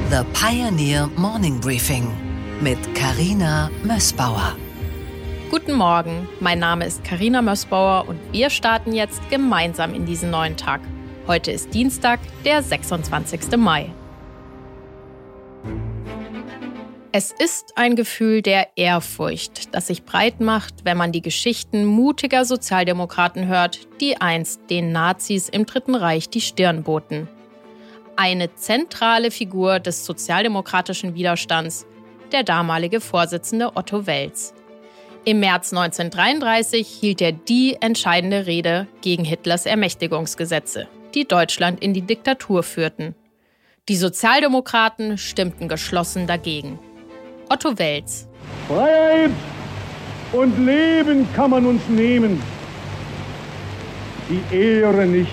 The Pioneer Morning Briefing mit Carina Mössbauer. Guten Morgen, mein Name ist Carina Mössbauer und wir starten jetzt gemeinsam in diesen neuen Tag. Heute ist Dienstag, der 26. Mai. Es ist ein Gefühl der Ehrfurcht, das sich breit macht, wenn man die Geschichten mutiger Sozialdemokraten hört, die einst den Nazis im Dritten Reich die Stirn boten. Eine zentrale Figur des sozialdemokratischen Widerstands, der damalige Vorsitzende Otto Wels. Im März 1933 hielt er die entscheidende Rede gegen Hitlers Ermächtigungsgesetze, die Deutschland in die Diktatur führten. Die Sozialdemokraten stimmten geschlossen dagegen. Otto Wels. Freiheit und Leben kann man uns nehmen, die Ehre nicht.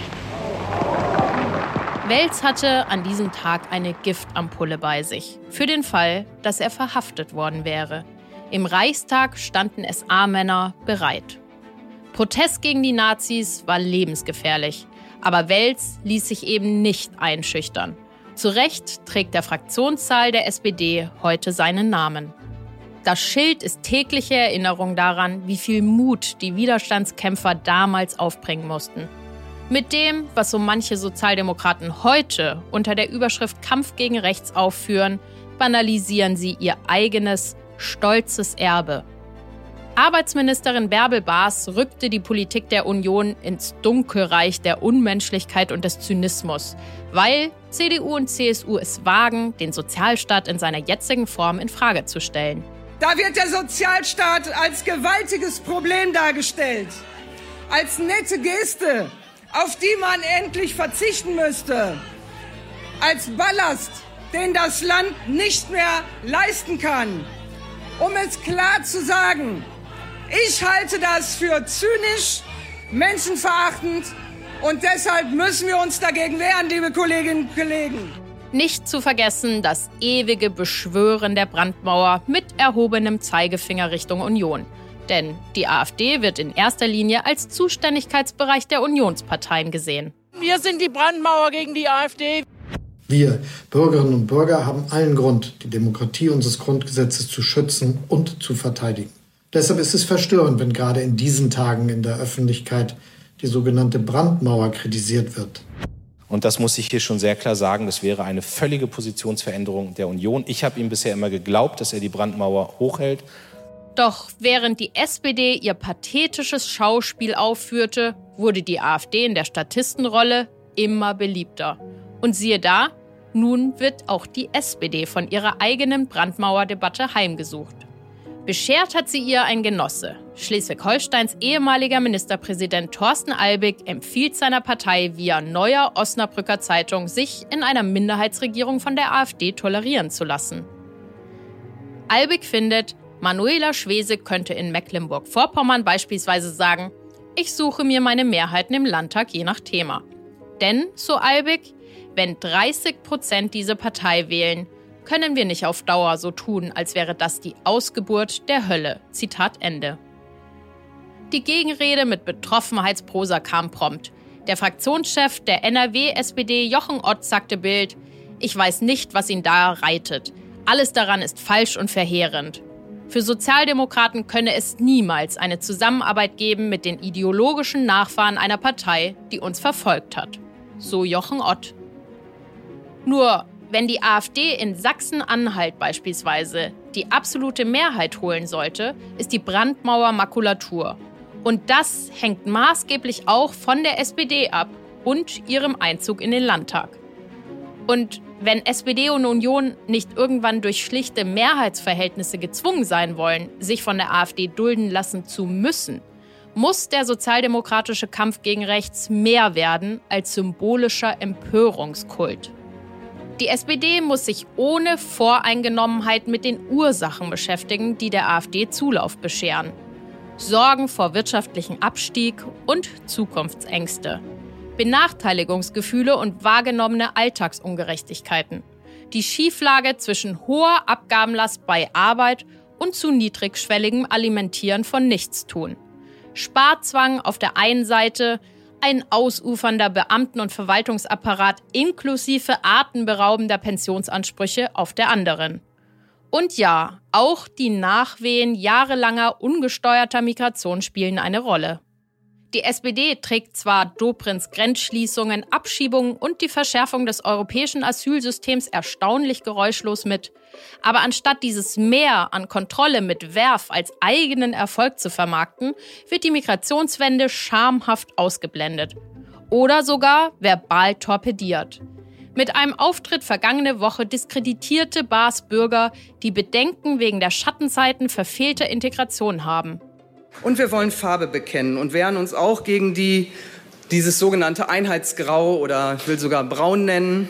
Wels hatte an diesem Tag eine Giftampulle bei sich, für den Fall, dass er verhaftet worden wäre. Im Reichstag standen SA-Männer bereit. Protest gegen die Nazis war lebensgefährlich, aber Wels ließ sich eben nicht einschüchtern. Zu Recht trägt der Fraktionssaal der SPD heute seinen Namen. Das Schild ist tägliche Erinnerung daran, wie viel Mut die Widerstandskämpfer damals aufbringen mussten. Mit dem, was so manche Sozialdemokraten heute unter der Überschrift Kampf gegen Rechts aufführen, banalisieren sie ihr eigenes, stolzes Erbe. Arbeitsministerin Bärbel Baas rückte die Politik der Union ins Dunkelreich der Unmenschlichkeit und des Zynismus, weil CDU und CSU es wagen, den Sozialstaat in seiner jetzigen Form in Frage zu stellen. Da wird der Sozialstaat als gewaltiges Problem dargestellt, als nette Geste, auf die man endlich verzichten müsste, als Ballast, den das Land nicht mehr leisten kann. Um es klar zu sagen, ich halte das für zynisch, menschenverachtend und deshalb müssen wir uns dagegen wehren, liebe Kolleginnen und Kollegen. Nicht zu vergessen das ewige Beschwören der Brandmauer mit erhobenem Zeigefinger Richtung Union. Denn die AfD wird in erster Linie als Zuständigkeitsbereich der Unionsparteien gesehen. Wir sind die Brandmauer gegen die AfD. Wir, Bürgerinnen und Bürger, haben allen Grund, die Demokratie unseres Grundgesetzes zu schützen und zu verteidigen. Deshalb ist es verstörend, wenn gerade in diesen Tagen in der Öffentlichkeit die sogenannte Brandmauer kritisiert wird. Und das muss ich hier schon sehr klar sagen, das wäre eine völlige Positionsveränderung der Union. Ich habe ihm bisher immer geglaubt, dass er die Brandmauer hochhält. Doch während die SPD ihr pathetisches Schauspiel aufführte, wurde die AfD in der Statistenrolle immer beliebter. Und siehe da, nun wird auch die SPD von ihrer eigenen Brandmauerdebatte heimgesucht. Beschert hat sie ihr ein Genosse. Schleswig-Holsteins ehemaliger Ministerpräsident Thorsten Albig empfiehlt seiner Partei via Neuer Osnabrücker Zeitung, sich in einer Minderheitsregierung von der AfD tolerieren zu lassen. Albig findet, Manuela Schwesig könnte in Mecklenburg-Vorpommern beispielsweise sagen, ich suche mir meine Mehrheiten im Landtag je nach Thema. Denn, so Albig, wenn 30% diese Partei wählen, können wir nicht auf Dauer so tun, als wäre das die Ausgeburt der Hölle. Zitat Ende. Die Gegenrede mit Betroffenheitsprosa kam prompt. Der Fraktionschef der NRW-SPD Jochen Ott sagte Bild, ich weiß nicht, was ihn da reitet. Alles daran ist falsch und verheerend. Für Sozialdemokraten könne es niemals eine Zusammenarbeit geben mit den ideologischen Nachfahren einer Partei, die uns verfolgt hat. So Jochen Ott. Nur, wenn die AfD in Sachsen-Anhalt beispielsweise die absolute Mehrheit holen sollte, ist die Brandmauer Makulatur. Und das hängt maßgeblich auch von der SPD ab und ihrem Einzug in den Landtag. Und wenn SPD und Union nicht irgendwann durch schlichte Mehrheitsverhältnisse gezwungen sein wollen, sich von der AfD dulden lassen zu müssen, muss der sozialdemokratische Kampf gegen rechts mehr werden als symbolischer Empörungskult. Die SPD muss sich ohne Voreingenommenheit mit den Ursachen beschäftigen, die der AfD Zulauf bescheren. Sorgen vor wirtschaftlichem Abstieg und Zukunftsängste. Benachteiligungsgefühle und wahrgenommene Alltagsungerechtigkeiten. Die Schieflage zwischen hoher Abgabenlast bei Arbeit und zu niedrigschwelligem Alimentieren von Nichtstun. Sparzwang auf der einen Seite, ein ausufernder Beamten- und Verwaltungsapparat inklusive atemberaubender Pensionsansprüche auf der anderen. Und ja, auch die Nachwehen jahrelanger ungesteuerter Migration spielen eine Rolle. Die SPD trägt zwar Dobrinds Grenzschließungen, Abschiebungen und die Verschärfung des europäischen Asylsystems erstaunlich geräuschlos mit, aber anstatt dieses Mehr an Kontrolle mit Verve als eigenen Erfolg zu vermarkten, wird die Migrationswende schamhaft ausgeblendet oder sogar verbal torpediert. Mit einem Auftritt vergangene Woche diskreditierte Baas Bürger, die Bedenken wegen der Schattenseiten verfehlter Integration haben. Und wir wollen Farbe bekennen und wehren uns auch gegen dieses sogenannte Einheitsgrau oder ich will sogar braun nennen.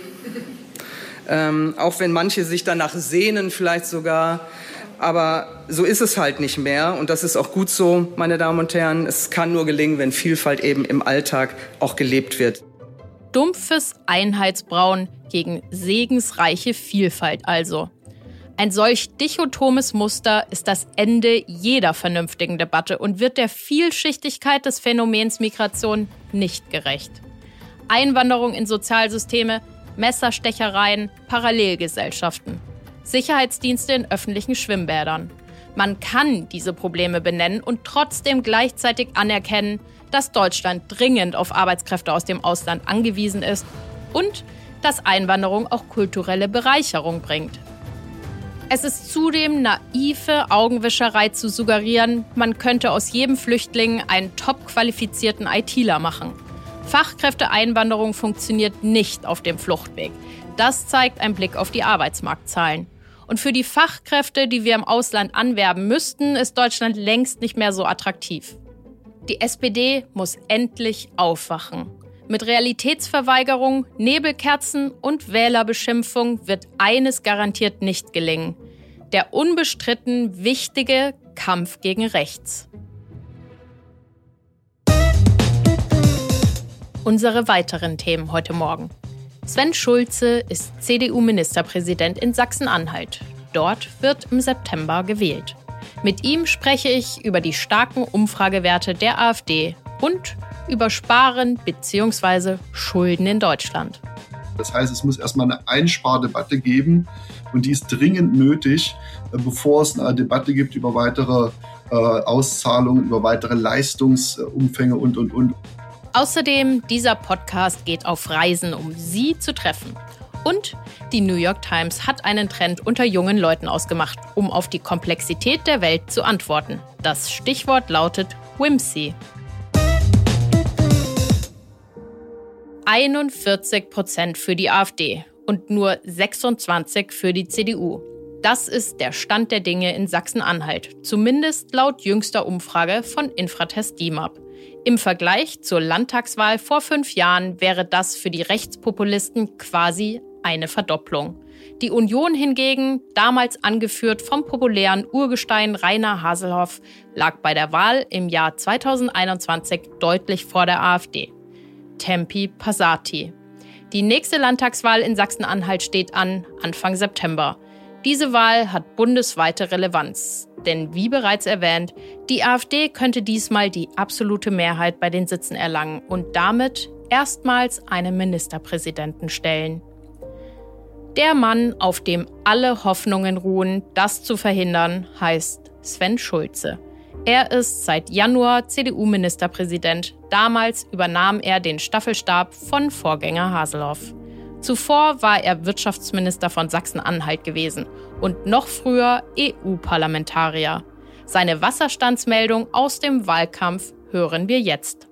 Auch wenn manche sich danach sehnen vielleicht sogar. Aber so ist es halt nicht mehr. Und das ist auch gut so, meine Damen und Herren. Es kann nur gelingen, wenn Vielfalt eben im Alltag auch gelebt wird. Dumpfes Einheitsbraun gegen segensreiche Vielfalt also. Ein solch dichotomes Muster ist das Ende jeder vernünftigen Debatte und wird der Vielschichtigkeit des Phänomens Migration nicht gerecht. Einwanderung in Sozialsysteme, Messerstechereien, Parallelgesellschaften, Sicherheitsdienste in öffentlichen Schwimmbädern. Man kann diese Probleme benennen und trotzdem gleichzeitig anerkennen, dass Deutschland dringend auf Arbeitskräfte aus dem Ausland angewiesen ist und dass Einwanderung auch kulturelle Bereicherung bringt. Es ist zudem naive Augenwischerei zu suggerieren, man könnte aus jedem Flüchtling einen top-qualifizierten ITler machen. Fachkräfteeinwanderung funktioniert nicht auf dem Fluchtweg. Das zeigt ein Blick auf die Arbeitsmarktzahlen. Und für die Fachkräfte, die wir im Ausland anwerben müssten, ist Deutschland längst nicht mehr so attraktiv. Die SPD muss endlich aufwachen. Mit Realitätsverweigerung, Nebelkerzen und Wählerbeschimpfung wird eines garantiert nicht gelingen: der unbestritten wichtige Kampf gegen rechts. Unsere weiteren Themen heute Morgen. Sven Schulze ist CDU-Ministerpräsident in Sachsen-Anhalt. Dort wird im September gewählt. Mit ihm spreche ich über die starken Umfragewerte der AfD und über Sparen bzw. Schulden in Deutschland. Das heißt, es muss erstmal eine Einspardebatte geben und die ist dringend nötig, bevor es eine Debatte gibt über weitere Auszahlungen, über weitere Leistungsumfänge und. Außerdem, dieser Podcast geht auf Reisen, um Sie zu treffen. Und die New York Times hat einen Trend unter jungen Leuten ausgemacht, um auf die Komplexität der Welt zu antworten. Das Stichwort lautet Whimsy. 41% für die AfD und nur 26% für die CDU. Das ist der Stand der Dinge in Sachsen-Anhalt, zumindest laut jüngster Umfrage von Infratest DIMAP. Im Vergleich zur Landtagswahl vor 5 Jahren wäre das für die Rechtspopulisten quasi eine Verdopplung. Die Union hingegen, damals angeführt vom populären Urgestein Rainer Haselhoff, lag bei der Wahl im Jahr 2021 deutlich vor der AfD. Tempi passati. Die nächste Landtagswahl in Sachsen-Anhalt steht an, Anfang September. Diese Wahl hat bundesweite Relevanz. Denn wie bereits erwähnt, die AfD könnte diesmal die absolute Mehrheit bei den Sitzen erlangen und damit erstmals einen Ministerpräsidenten stellen. Der Mann, auf dem alle Hoffnungen ruhen, das zu verhindern, heißt Sven Schulze. Er ist seit Januar CDU-Ministerpräsident. Damals übernahm er den Staffelstab von Vorgänger Haselhoff. Zuvor war er Wirtschaftsminister von Sachsen-Anhalt gewesen und noch früher EU-Parlamentarier. Seine Wasserstandsmeldung aus dem Wahlkampf hören wir jetzt.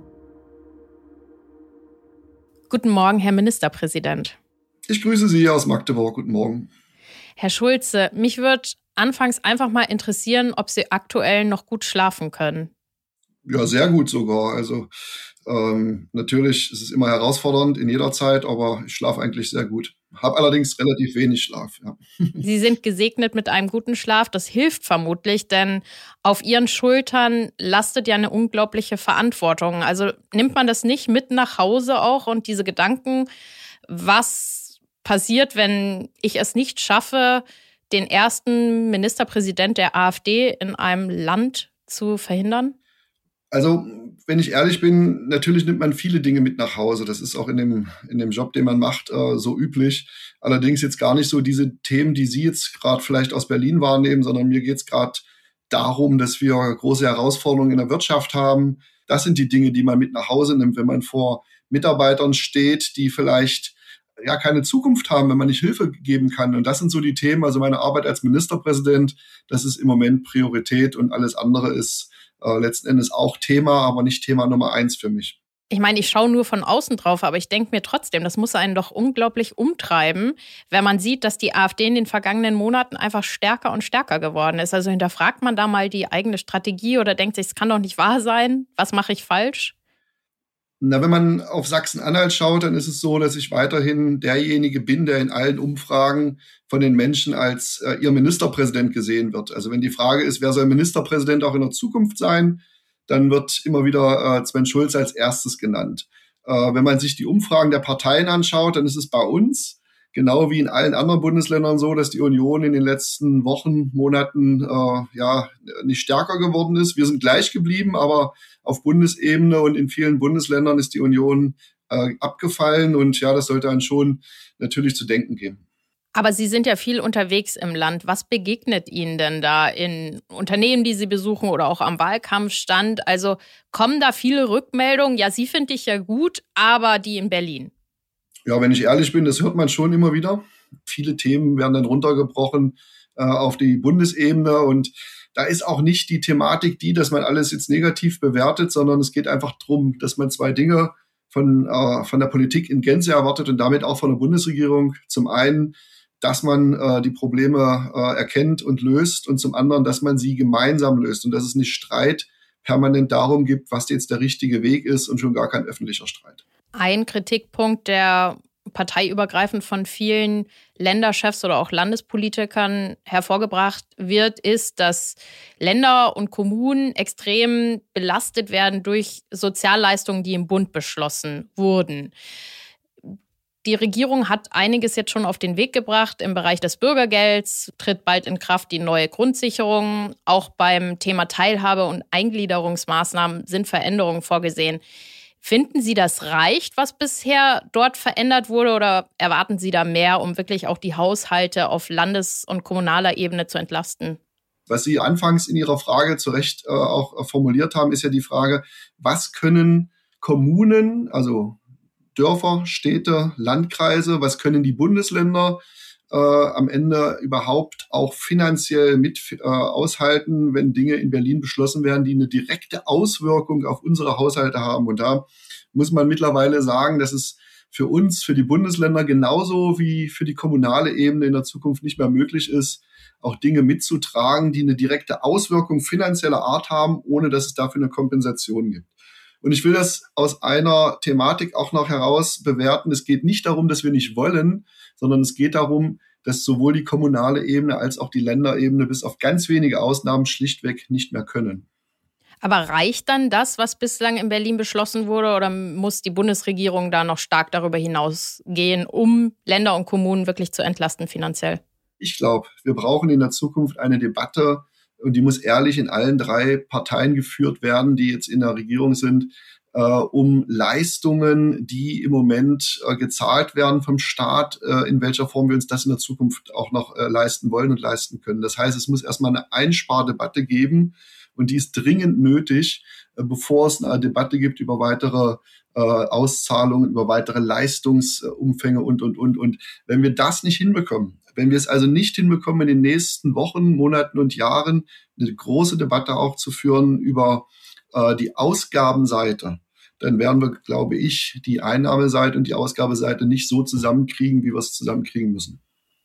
Guten Morgen, Herr Ministerpräsident. Ich grüße Sie aus Magdeburg. Guten Morgen. Herr Schulze, mich würde anfangs einfach mal interessieren, ob Sie aktuell noch gut schlafen können. Ja, sehr gut sogar. Also natürlich ist es immer herausfordernd in jeder Zeit, aber ich schlafe eigentlich sehr gut. Habe allerdings relativ wenig Schlaf. Ja. Sie sind gesegnet mit einem guten Schlaf. Das hilft vermutlich, denn auf Ihren Schultern lastet ja eine unglaubliche Verantwortung. Also nimmt man das nicht mit nach Hause auch und diese Gedanken, was passiert, wenn ich es nicht schaffe, den ersten Ministerpräsident der AfD in einem Land zu verhindern? Also, wenn ich ehrlich bin, natürlich nimmt man viele Dinge mit nach Hause. Das ist auch in dem Job, den man macht, so üblich. Allerdings jetzt gar nicht so diese Themen, die Sie jetzt gerade vielleicht aus Berlin wahrnehmen, sondern mir geht es gerade darum, dass wir große Herausforderungen in der Wirtschaft haben. Das sind die Dinge, die man mit nach Hause nimmt, wenn man vor Mitarbeitern steht, die vielleicht ja keine Zukunft haben, wenn man nicht Hilfe geben kann. Und das sind so die Themen. Also meine Arbeit als Ministerpräsident, das ist im Moment Priorität und alles andere ist letzten Endes auch Thema, aber nicht Thema Nummer 1 für mich. Ich meine, ich schaue nur von außen drauf, aber ich denke mir trotzdem, das muss einen doch unglaublich umtreiben, wenn man sieht, dass die AfD in den vergangenen Monaten einfach stärker und stärker geworden ist. Also hinterfragt man da mal die eigene Strategie oder denkt sich, es kann doch nicht wahr sein, was mache ich falsch? Na, wenn man auf Sachsen-Anhalt schaut, dann ist es so, dass ich weiterhin derjenige bin, der in allen Umfragen von den Menschen als ihr Ministerpräsident gesehen wird. Also wenn die Frage ist, wer soll Ministerpräsident auch in der Zukunft sein, dann wird immer wieder Sven Schulze als erstes genannt. Wenn man sich die Umfragen der Parteien anschaut, dann ist es bei uns genau wie in allen anderen Bundesländern so, dass die Union in den letzten Wochen, Monaten nicht stärker geworden ist. Wir sind gleich geblieben, aber auf Bundesebene und in vielen Bundesländern ist die Union abgefallen. Und ja, das sollte dann schon natürlich zu denken geben. Aber Sie sind ja viel unterwegs im Land. Was begegnet Ihnen denn da in Unternehmen, die Sie besuchen oder auch am Wahlkampfstand? Also kommen da viele Rückmeldungen? Ja, Sie finde ich ja gut, aber die in Berlin? Ja, wenn ich ehrlich bin, das hört man schon immer wieder. Viele Themen werden dann runtergebrochen auf die Bundesebene und da ist auch nicht die Thematik dass man alles jetzt negativ bewertet, sondern es geht einfach darum, dass man 2 Dinge von der Politik in Gänze erwartet und damit auch von der Bundesregierung. Zum einen, dass man die Probleme erkennt und löst und zum anderen, dass man sie gemeinsam löst und dass es nicht Streit permanent darum gibt, was jetzt der richtige Weg ist und schon gar kein öffentlicher Streit. Ein Kritikpunkt, der parteiübergreifend von vielen Länderchefs oder auch Landespolitikern hervorgebracht wird, ist, dass Länder und Kommunen extrem belastet werden durch Sozialleistungen, die im Bund beschlossen wurden. Die Regierung hat einiges jetzt schon auf den Weg gebracht. Im Bereich des Bürgergelds tritt bald in Kraft die neue Grundsicherung. Auch beim Thema Teilhabe- und Eingliederungsmaßnahmen sind Veränderungen vorgesehen. Finden Sie, das reicht, was bisher dort verändert wurde, oder erwarten Sie da mehr, um wirklich auch die Haushalte auf Landes- und kommunaler Ebene zu entlasten? Was Sie anfangs in Ihrer Frage zu Recht auch formuliert haben, ist ja die Frage, was können Kommunen, also Dörfer, Städte, Landkreise, was können die Bundesländer am Ende überhaupt auch finanziell mit aushalten, wenn Dinge in Berlin beschlossen werden, die eine direkte Auswirkung auf unsere Haushalte haben. Und da muss man mittlerweile sagen, dass es für uns, für die Bundesländer genauso wie für die kommunale Ebene in der Zukunft nicht mehr möglich ist, auch Dinge mitzutragen, die eine direkte Auswirkung finanzieller Art haben, ohne dass es dafür eine Kompensation gibt. Und ich will das aus einer Thematik auch noch heraus bewerten. Es geht nicht darum, dass wir nicht wollen, sondern es geht darum, dass sowohl die kommunale Ebene als auch die Länderebene bis auf ganz wenige Ausnahmen schlichtweg nicht mehr können. Aber reicht dann das, was bislang in Berlin beschlossen wurde, oder muss die Bundesregierung da noch stark darüber hinausgehen, um Länder und Kommunen wirklich zu entlasten finanziell? Ich glaube, wir brauchen in der Zukunft eine Debatte, und die muss ehrlich in allen 3 Parteien geführt werden, die jetzt in der Regierung sind, um Leistungen, die im Moment gezahlt werden vom Staat, in welcher Form wir uns das in der Zukunft auch noch leisten wollen und leisten können. Das heißt, es muss erstmal eine Einspardebatte geben und die ist dringend nötig, bevor es eine Debatte gibt über weitere Auszahlungen, über weitere Leistungsumfänge und. Und wenn wir das nicht hinbekommen, wenn wir es also nicht hinbekommen, in den nächsten Wochen, Monaten und Jahren eine große Debatte auch zu führen über die Ausgabenseite, dann werden wir, glaube ich, die Einnahmeseite und die Ausgabeseite nicht so zusammenkriegen, wie wir es zusammenkriegen müssen.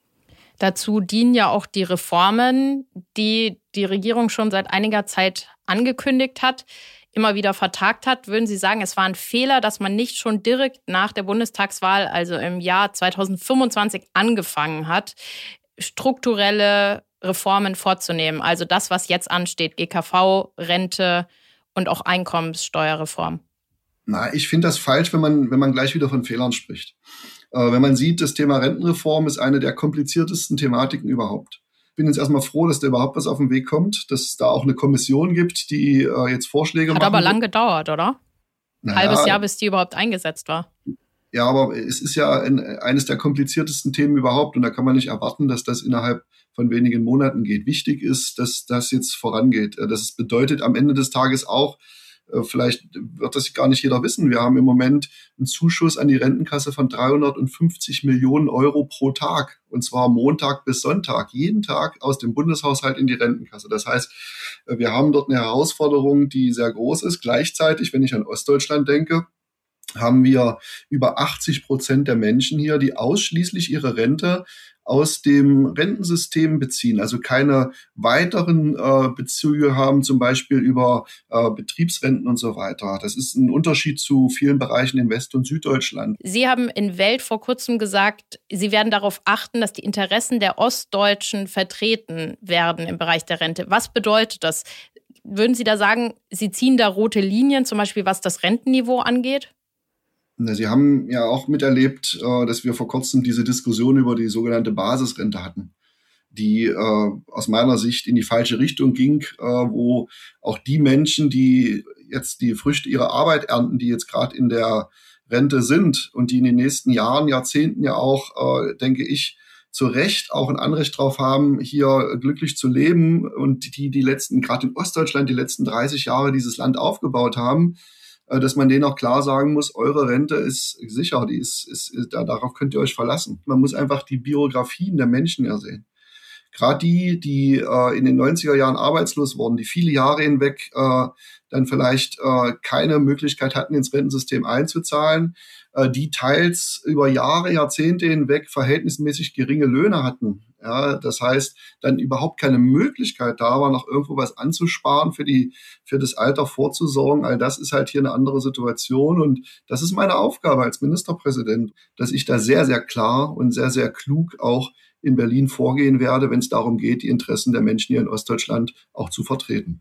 Dazu dienen ja auch die Reformen, die die Regierung schon seit einiger Zeit angekündigt hat, immer wieder vertagt hat. Würden Sie sagen, es war ein Fehler, dass man nicht schon direkt nach der Bundestagswahl, also im Jahr 2025, angefangen hat, strukturelle Reformen vorzunehmen? Also das, was jetzt ansteht, GKV, Rente und auch Einkommenssteuerreform. Na, ich finde das falsch, wenn man gleich wieder von Fehlern spricht. Wenn man sieht, das Thema Rentenreform ist eine der kompliziertesten Thematiken überhaupt. bin jetzt erstmal froh, dass da überhaupt was auf den Weg kommt, dass es da auch eine Kommission gibt, die jetzt Vorschläge macht. Hat aber lang gedauert, oder? Halbes Jahr, bis die überhaupt eingesetzt war. Ja, aber es ist ja eines der kompliziertesten Themen überhaupt und da kann man nicht erwarten, dass das innerhalb von wenigen Monaten geht. Wichtig ist, dass das jetzt vorangeht. Das bedeutet am Ende des Tages auch, vielleicht wird das gar nicht jeder wissen, wir haben im Moment einen Zuschuss an die Rentenkasse von 350 Millionen Euro pro Tag. Und zwar Montag bis Sonntag, jeden Tag aus dem Bundeshaushalt in die Rentenkasse. Das heißt, wir haben dort eine Herausforderung, die sehr groß ist. Gleichzeitig, wenn ich an Ostdeutschland denke, haben wir über 80% der Menschen hier, die ausschließlich ihre Rente aus dem Rentensystem beziehen, also keine weiteren Bezüge haben, zum Beispiel über Betriebsrenten und so weiter. Das ist ein Unterschied zu vielen Bereichen in West- und Süddeutschland. Sie haben in Welt vor kurzem gesagt, Sie werden darauf achten, dass die Interessen der Ostdeutschen vertreten werden im Bereich der Rente. Was bedeutet das? Würden Sie da sagen, Sie ziehen da rote Linien, zum Beispiel was das Rentenniveau angeht? Sie haben ja auch miterlebt, dass wir vor kurzem diese Diskussion über die sogenannte Basisrente hatten, die aus meiner Sicht in die falsche Richtung ging, wo auch die Menschen, die jetzt die Früchte ihrer Arbeit ernten, die jetzt gerade in der Rente sind und die in den nächsten Jahren, Jahrzehnten ja auch, denke ich, zu Recht auch ein Anrecht drauf haben, hier glücklich zu leben und die letzten, gerade in Ostdeutschland, die letzten 30 Jahre dieses Land aufgebaut haben, dass man denen auch klar sagen muss, eure Rente ist sicher, die ist darauf könnt ihr euch verlassen. Man muss einfach die Biografien der Menschen ja sehen. Gerade die in den 90er Jahren arbeitslos wurden, die viele Jahre hinweg dann vielleicht keine Möglichkeit hatten, ins Rentensystem einzuzahlen, die teils über Jahre, Jahrzehnte hinweg verhältnismäßig geringe Löhne hatten. Ja, das heißt, dann überhaupt keine Möglichkeit da war, noch irgendwo was anzusparen, für das Alter vorzusorgen. All das ist halt hier eine andere Situation. Und das ist meine Aufgabe als Ministerpräsident, dass ich da sehr, sehr klar und sehr, sehr klug auch in Berlin vorgehen werde, wenn es darum geht, die Interessen der Menschen hier in Ostdeutschland auch zu vertreten.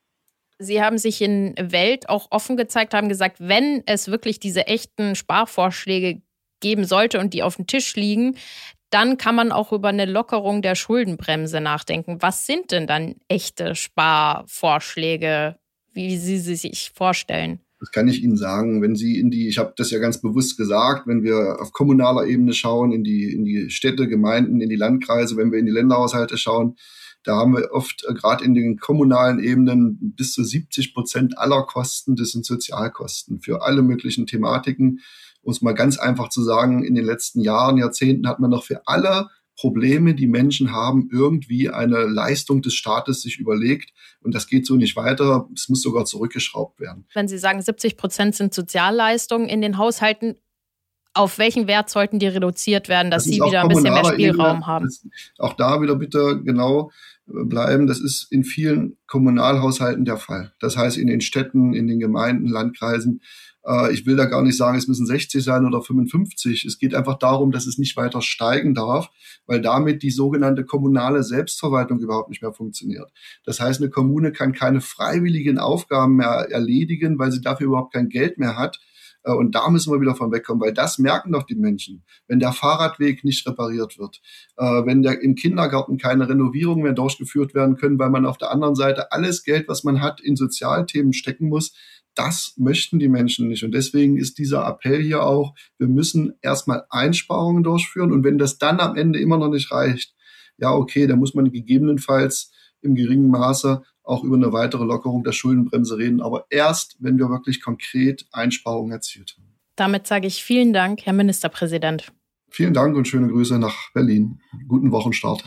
Sie haben sich in Welt auch offen gezeigt, haben gesagt, wenn es wirklich diese echten Sparvorschläge geben sollte und die auf dem Tisch liegen, dann kann man auch über eine Lockerung der Schuldenbremse nachdenken. Was sind denn dann echte Sparvorschläge, wie Sie sie sich vorstellen? Das kann ich Ihnen sagen, wenn Sie ich habe das ja ganz bewusst gesagt, wenn wir auf kommunaler Ebene schauen, in die Städte, Gemeinden, in die Landkreise, wenn wir in die Länderhaushalte schauen, da haben wir oft gerade in den kommunalen Ebenen bis zu 70% aller Kosten, das sind Sozialkosten für alle möglichen Thematiken. Um es mal ganz einfach zu sagen, in den letzten Jahren, Jahrzehnten hat man noch für alle Probleme, die Menschen haben, irgendwie eine Leistung des Staates sich überlegt. Und das geht so nicht weiter. Es muss sogar zurückgeschraubt werden. Wenn Sie sagen, 70% sind Sozialleistungen in den Haushalten, auf welchen Wert sollten die reduziert werden, dass Sie wieder ein bisschen mehr Spielraum haben? Auch da wieder bitte genau bleiben. Das ist in vielen Kommunalhaushalten der Fall. Das heißt, in den Städten, in den Gemeinden, Landkreisen. Ich will da gar nicht sagen, es müssen 60 sein oder 55. Es geht einfach darum, dass es nicht weiter steigen darf, weil damit die sogenannte kommunale Selbstverwaltung überhaupt nicht mehr funktioniert. Das heißt, eine Kommune kann keine freiwilligen Aufgaben mehr erledigen, weil sie dafür überhaupt kein Geld mehr hat. Und da müssen wir wieder von wegkommen, weil das merken doch die Menschen. Wenn der Fahrradweg nicht repariert wird, wenn im Kindergarten keine Renovierungen mehr durchgeführt werden können, weil man auf der anderen Seite alles Geld, was man hat, in Sozialthemen stecken muss, das möchten die Menschen nicht. Und deswegen ist dieser Appell hier auch, wir müssen erstmal Einsparungen durchführen. Und wenn das dann am Ende immer noch nicht reicht, ja okay, dann muss man gegebenenfalls im geringen Maße auch über eine weitere Lockerung der Schuldenbremse reden. Aber erst, wenn wir wirklich konkret Einsparungen erzielt haben. Damit sage ich vielen Dank, Herr Ministerpräsident. Vielen Dank und schöne Grüße nach Berlin. Guten Wochenstart.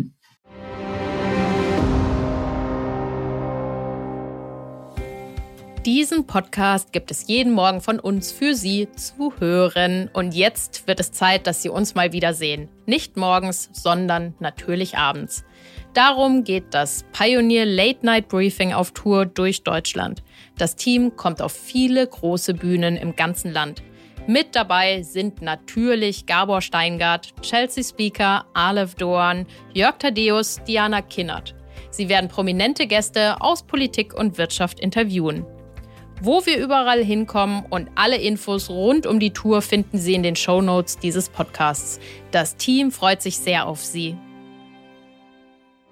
Diesen Podcast gibt es jeden Morgen von uns für Sie zu hören. Und jetzt wird es Zeit, dass Sie uns mal wieder sehen. Nicht morgens, sondern natürlich abends. Darum geht das Pioneer Late Night Briefing auf Tour durch Deutschland. Das Team kommt auf viele große Bühnen im ganzen Land. Mit dabei sind natürlich Gabor Steingart, Chelsea Speaker, Aleph Doğan, Jörg Thaddeus, Diana Kinnert. Sie werden prominente Gäste aus Politik und Wirtschaft interviewen. Wo wir überall hinkommen und alle Infos rund um die Tour finden Sie in den Shownotes dieses Podcasts. Das Team freut sich sehr auf Sie.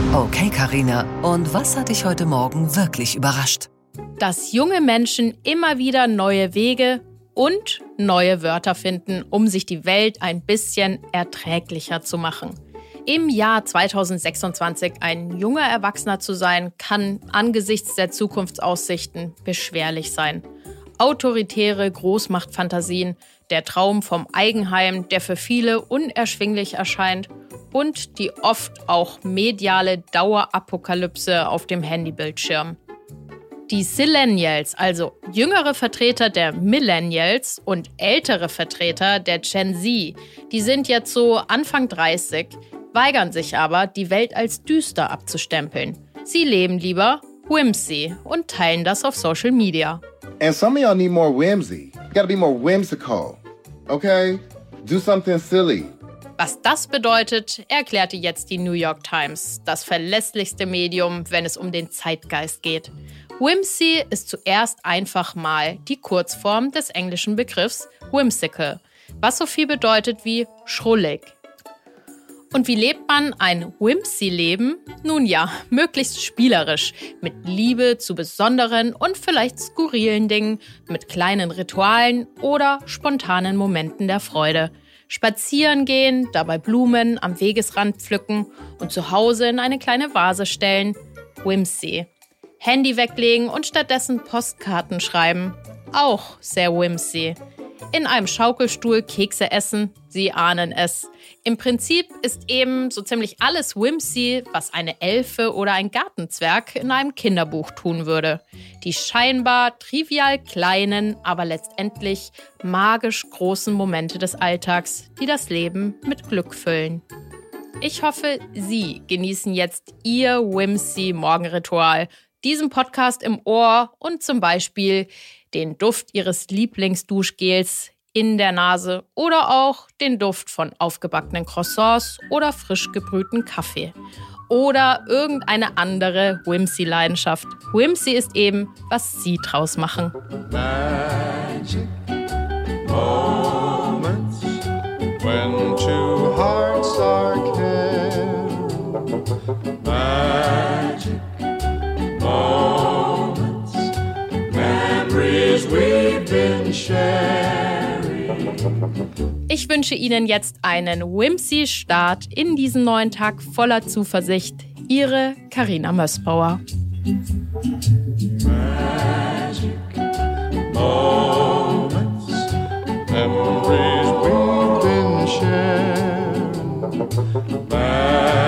Okay, Carina, und was hat dich heute Morgen wirklich überrascht? Dass junge Menschen immer wieder neue Wege und neue Wörter finden, um sich die Welt ein bisschen erträglicher zu machen. Im Jahr 2026 ein junger Erwachsener zu sein, kann angesichts der Zukunftsaussichten beschwerlich sein. Autoritäre Großmachtfantasien, der Traum vom Eigenheim, der für viele unerschwinglich erscheint, und die oft auch mediale Dauerapokalypse auf dem Handybildschirm. Die Zillennials, also jüngere Vertreter der Millennials und ältere Vertreter der Gen Z, die sind jetzt so Anfang 30, weigern sich aber, die Welt als düster abzustempeln. Sie leben lieber Whimsy und teilen das auf Social Media. And some of y'all need more whimsy. You gotta be more whimsical, okay? Do something silly. Was das bedeutet, erklärte jetzt die New York Times, das verlässlichste Medium, wenn es um den Zeitgeist geht. Whimsy ist zuerst einfach mal die Kurzform des englischen Begriffs whimsical, was so viel bedeutet wie schrullig. Und wie lebt man ein Whimsy-Leben? Nun ja, möglichst spielerisch, mit Liebe zu besonderen und vielleicht skurrilen Dingen, mit kleinen Ritualen oder spontanen Momenten der Freude. Spazieren gehen, dabei Blumen am Wegesrand pflücken und zu Hause in eine kleine Vase stellen. Whimsy. Handy weglegen und stattdessen Postkarten schreiben. Auch sehr whimsy. In einem Schaukelstuhl Kekse essen, Sie ahnen es. Im Prinzip ist eben so ziemlich alles whimsy, was eine Elfe oder ein Gartenzwerg in einem Kinderbuch tun würde. Die scheinbar trivial kleinen, aber letztendlich magisch großen Momente des Alltags, die das Leben mit Glück füllen. Ich hoffe, Sie genießen jetzt Ihr Whimsy-Morgenritual, diesen Podcast im Ohr und zum Beispiel den Duft Ihres Lieblingsduschgels in der Nase oder auch den Duft von aufgebackenen Croissants oder frisch gebrühten Kaffee. Oder irgendeine andere Whimsy-Leidenschaft. Whimsy ist eben, was Sie draus machen. Magic moments when two hearts are caring. Magic moments, memories we've been sharing. Ich wünsche Ihnen jetzt einen Whimsy-Start in diesen neuen Tag voller Zuversicht. Ihre Carina Mössbauer. Magic moments, memories we've been sharing.